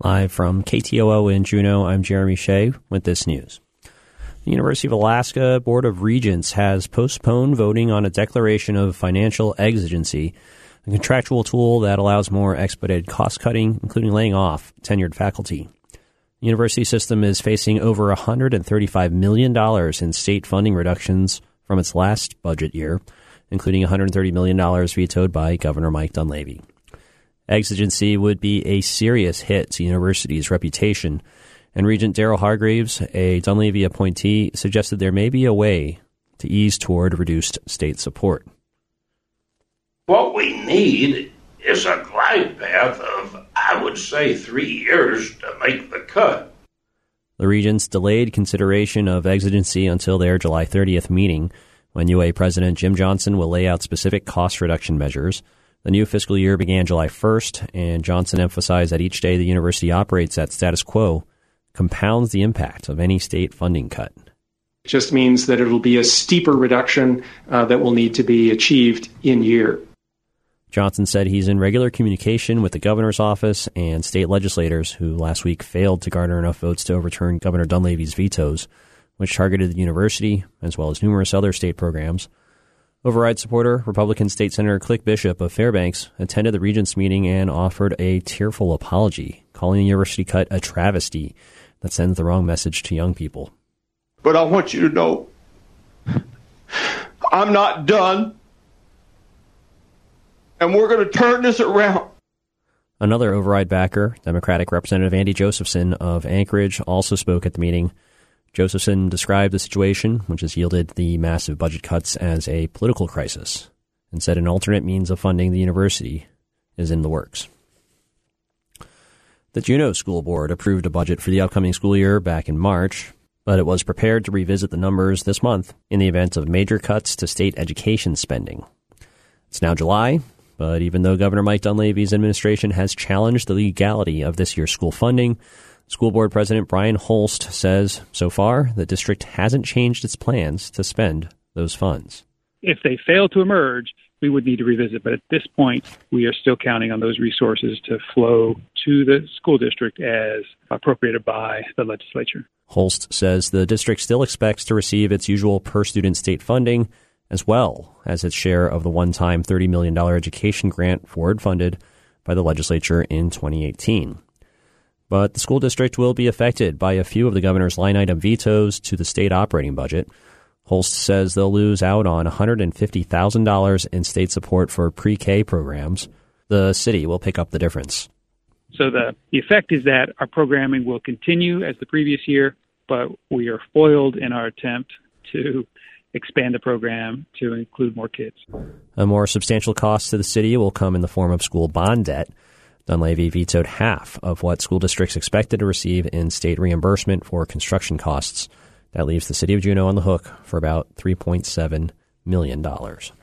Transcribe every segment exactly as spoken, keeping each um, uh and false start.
Live from K T O O in Juneau, I'm Jeremy Shea with this news. The University of Alaska Board of Regents has postponed voting on a declaration of financial exigency, a contractual tool that allows more expedited cost-cutting, including laying off tenured faculty. The university system is facing over one hundred thirty-five million dollars in state funding reductions from its last budget year, including one hundred thirty million dollars vetoed by Governor Mike Dunleavy. Exigency would be a serious hit to the university's reputation, and Regent Daryl Hargreaves, a Dunleavy appointee, suggested there may be a way to ease toward reduced state support. What we need is a glide path of, I would say, three years to make the cut. The Regents delayed consideration of exigency until their July thirtieth meeting, when U A President Jim Johnson will lay out specific cost reduction measures. The new fiscal year began July first, and Johnson emphasized that each day the university operates at status quo compounds the impact of any state funding cut. It just means that it'll be a steeper reduction uh, that will need to be achieved in year. Johnson said he's in regular communication with the governor's office and state legislators who last week failed to garner enough votes to overturn Governor Dunleavy's vetoes, which targeted the university as well as numerous other state programs. Override supporter, Republican State Senator Click Bishop of Fairbanks, attended the Regents meeting and offered a tearful apology, calling the university cut a travesty that sends the wrong message to young people. But I want you to know, I'm not done, and we're going to turn this around. Another override backer, Democratic Representative Andy Josephson of Anchorage, also spoke at the meeting. Josephson described the situation, which has yielded the massive budget cuts, as a political crisis, and said an alternate means of funding the university is in the works. The Juneau School Board approved a budget for the upcoming school year back in March, but it was prepared to revisit the numbers this month in the event of major cuts to state education spending. It's now July, but even though Governor Mike Dunleavy's administration has challenged the legality of this year's school funding, School Board President Brian Holst says so far the district hasn't changed its plans to spend those funds. If they fail to emerge, we would need to revisit. But at this point, we are still counting on those resources to flow to the school district as appropriated by the legislature. Holst says the district still expects to receive its usual per-student state funding, as well as its share of the one-time thirty million dollars education grant forward-funded by the legislature in twenty eighteen. But the school district will be affected by a few of the governor's line-item vetoes to the state operating budget. Holst says they'll lose out on one hundred fifty thousand dollars in state support for pre-K programs. The city will pick up the difference. So the, the effect is that our programming will continue as the previous year, but we are foiled in our attempt to expand the program to include more kids. A more substantial cost to the city will come in the form of school bond debt. Dunleavy vetoed half of what school districts expected to receive in state reimbursement for construction costs. That leaves the city of Juneau on the hook for about three point seven million dollars.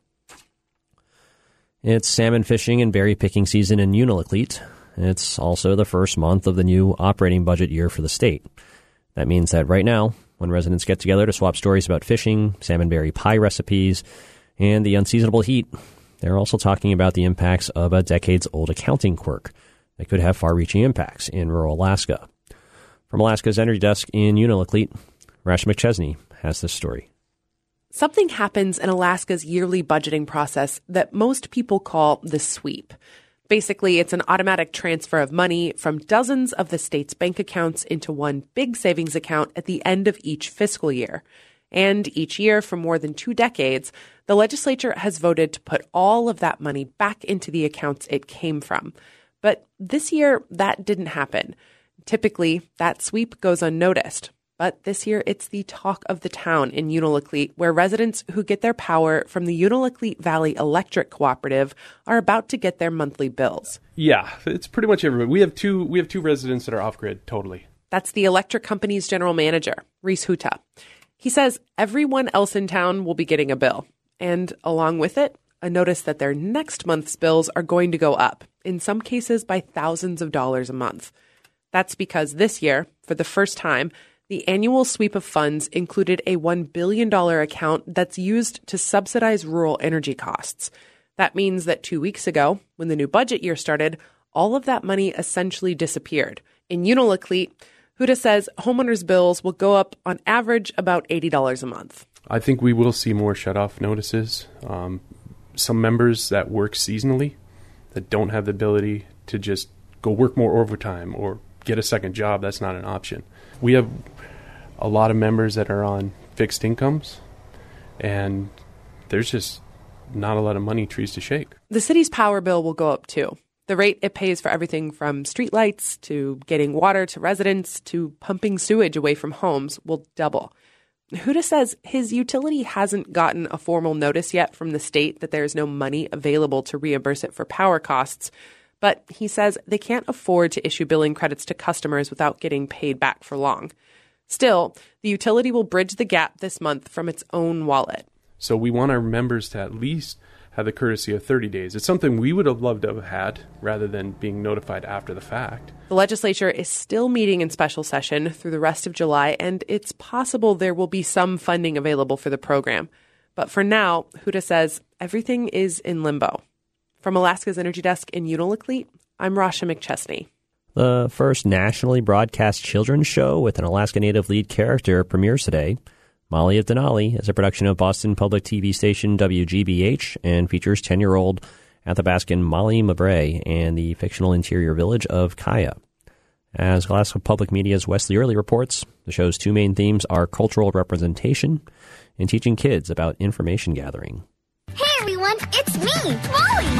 It's salmon fishing and berry picking season in Unalakleet. It's also the first month of the new operating budget year for the state. That means that right now, when residents get together to swap stories about fishing, salmon berry pie recipes, and the unseasonable heat, they're also talking about the impacts of a decades-old accounting quirk that could have far-reaching impacts in rural Alaska. From Alaska's Energy Desk in Unalakleet, Rash McChesney has this story. Something happens in Alaska's yearly budgeting process that most people call the sweep. Basically, it's an automatic transfer of money from dozens of the state's bank accounts into one big savings account at the end of each fiscal year. And each year for more than two decades, the legislature has voted to put all of that money back into the accounts it came from. But this year, that didn't happen. Typically, that sweep goes unnoticed. But this year, it's the talk of the town in Unalakleet, where residents who get their power from the Unalakleet Valley Electric Cooperative are about to get their monthly bills. Yeah, it's pretty much everybody. We have two, we have two residents that are off-grid, totally. That's the electric company's general manager, Reese Huta. He says everyone else in town will be getting a bill. And along with it, a notice that their next month's bills are going to go up, in some cases by thousands of dollars a month. That's because this year, for the first time, the annual sweep of funds included a one billion dollars account that's used to subsidize rural energy costs. That means that two weeks ago, when the new budget year started, all of that money essentially disappeared. In Unalakleet, Huda says homeowners' bills will go up on average about eighty dollars a month. I think we will see more shutoff notices. Um, some members that work seasonally that don't have the ability to just go work more overtime or get a second job, that's not an option. We have a lot of members that are on fixed incomes, and there's just not a lot of money trees to shake. The city's power bill will go up too. The rate it pays for everything from streetlights to getting water to residents to pumping sewage away from homes will double. Huda says his utility hasn't gotten a formal notice yet from the state that there is no money available to reimburse it for power costs, but he says they can't afford to issue billing credits to customers without getting paid back for long. Still, the utility will bridge the gap this month from its own wallet. So we want our members to at least have the courtesy of thirty days. It's something we would have loved to have had rather than being notified after the fact. The legislature is still meeting in special session through the rest of July, and it's possible there will be some funding available for the program. But for now, Huda says everything is in limbo. From Alaska's Energy Desk in Unalakleet, I'm Rasha McChesney. The first nationally broadcast children's show with an Alaska Native lead character premieres today. Molly of Denali is a production of Boston public T V station W G B H and features ten-year-old Athabascan Molly Mabray and the fictional interior village of Kaya. As Alaska Public Media's Wesley Early reports, the show's two main themes are cultural representation and teaching kids about information gathering. Hey everyone, it's me, Molly!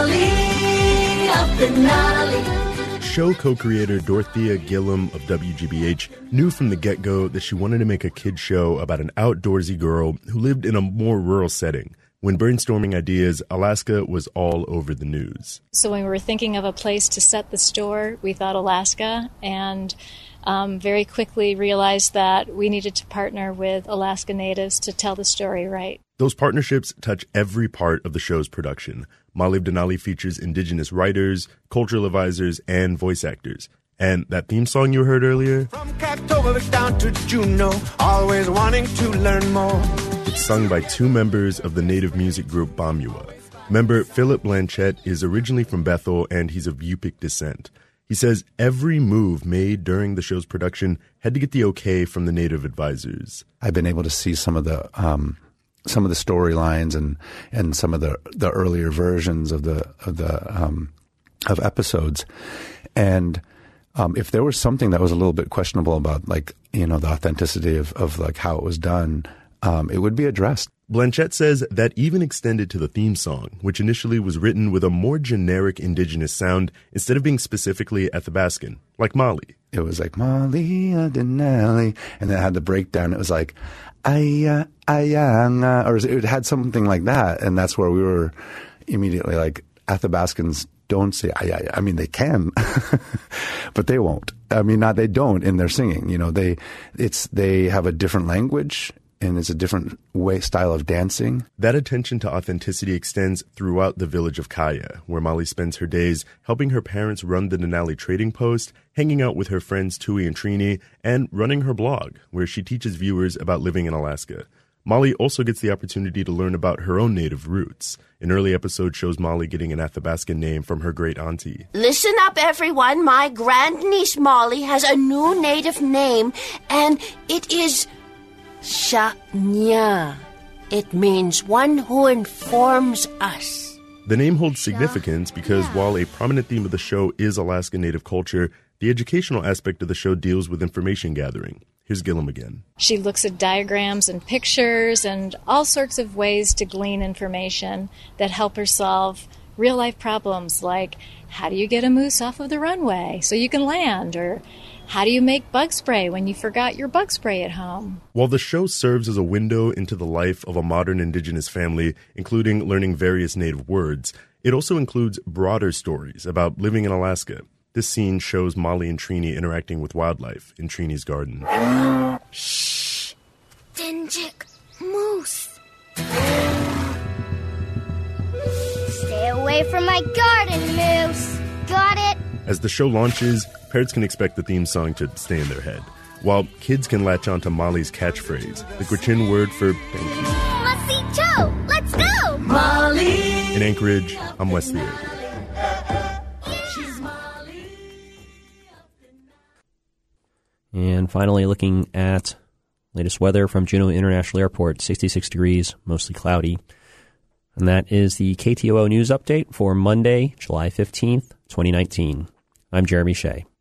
Molly of Denali. Show co-creator Dorothea Gillum of W G B H knew from the get-go that she wanted to make a kid's show about an outdoorsy girl who lived in a more rural setting. When brainstorming ideas, Alaska was all over the news. So when we were thinking of a place to set the store, we thought Alaska, and um, very quickly realized that we needed to partner with Alaska Natives to tell the story right. Those partnerships touch every part of the show's production. Molly of Denali features Indigenous writers, cultural advisors, and voice actors. And that theme song you heard earlier? From Kaktovik down to Juneau, always wanting to learn more. It's sung by two members of the native music group Bamua. Member Philip Blanchette is originally from Bethel, and he's of Yupik descent. He says every move made during the show's production had to get the okay from the native advisors. I've been able to see some of the um, some of the storylines and, and some of the, the earlier versions of the of the um, of episodes, and um, if there was something that was a little bit questionable about, like, you know, the authenticity of, of like how it was done, um, it would be addressed. Blanchette says that even extended to the theme song, which initially was written with a more generic indigenous sound instead of being specifically Athabascan, like Molly. It was like, Molly of Denali, and then it had the breakdown. It was like, Aya, Ayanga, or it had something like that, and that's where we were immediately like, Athabascans don't say Aya. I mean, they can, but they won't. I mean, not they don't in their singing. You know, they it's they have a different language. And it's a different way, style of dancing. That attention to authenticity extends throughout the village of Kaya, where Molly spends her days helping her parents run the Denali Trading Post, hanging out with her friends Tui and Trini, and running her blog, where she teaches viewers about living in Alaska. Molly also gets the opportunity to learn about her own native roots. An early episode shows Molly getting an Athabascan name from her great auntie. Listen up, everyone. My grandniece Molly has a new native name, and it is Shanya. It means one who informs us. The name holds significance because while a prominent theme of the show is Alaska Native culture, the educational aspect of the show deals with information gathering. Here's Gillum again. She looks at diagrams and pictures and all sorts of ways to glean information that help her solve real-life problems, like how do you get a moose off of the runway so you can land, or how do you make bug spray when you forgot your bug spray at home? While the show serves as a window into the life of a modern Indigenous family, including learning various native words, it also includes broader stories about living in Alaska. This scene shows Molly and Trini interacting with wildlife in Trini's garden. Shh! Dinjik moose. Stay away from my garden, moose. Got it? As the show launches, parents can expect the theme song to stay in their head, while kids can latch on to Molly's catchphrase, the Gwich'in word for thank you. Masito, let's go! Molly! In Anchorage, I'm Wesley Early. And finally, looking at latest weather from Juneau International Airport, sixty-six degrees, mostly cloudy. And that is the K T O O News Update for Monday, July fifteenth, twenty nineteen. I'm Jeremy Shea.